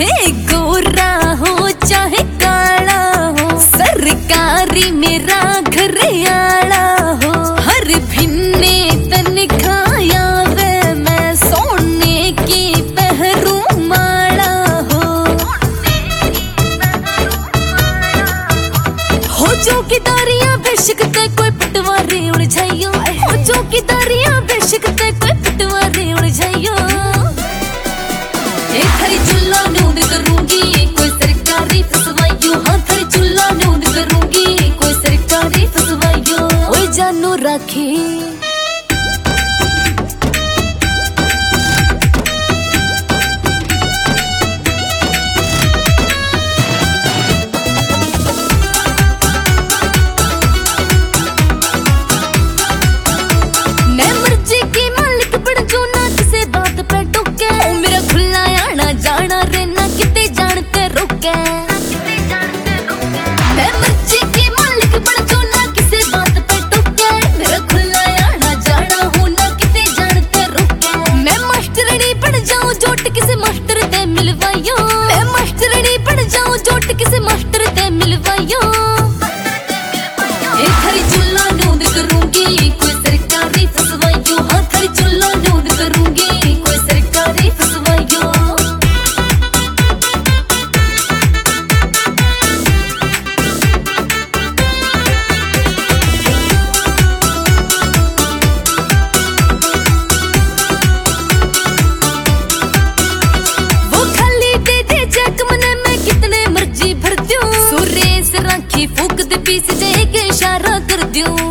चाहे गोरा हो चाहे काला हो, सरकारी मेरा घर आला हो, हर भिन्ने तनखाया वे मैं सोने की पहरू माला हो चौकीदारियां बेशक ते कोई पटवारी उलझाइयो, हो चौकीदारियां बेशक ते कोई पटवारी उलझाइयो। थारी चुल्ला न्यूद करूंगी कोई सरकारी फसवाइयो, हाँ थारी चुल्ला न्यूद करूंगी कोई सरकारी फसवाइयो। ओए जानू राखी मैं मर्जी की मालिक बन जो ना किसे बात पे टोके, मेरा खुला आना जाना रहना किते जानते रोके। मैं मर्जी की मालिक बन जो ना किसे बात पे टोके, मेरा खुला आना जाना हूं ना किते जानते रोके। मैं मास्टरनी बन जाऊं जोट किसे मास्टर ते मिलवाइयो, मैं मास्टरनी बन जाऊं जोट किसे मास्टर ते मिलवाइयो। थारी चुल्ला न्यूद करूंगी कोई सरकारी फसवाइयो, हाँ थारी चुल्ला न्यूद करूंगी कोई सरकारी फसवाइयो। वो खाली दे दे चेक मने मैं कितने मर्जी भर दूं, सुरेश राखी फूक दे पीस जाए के इशारा कर दूं।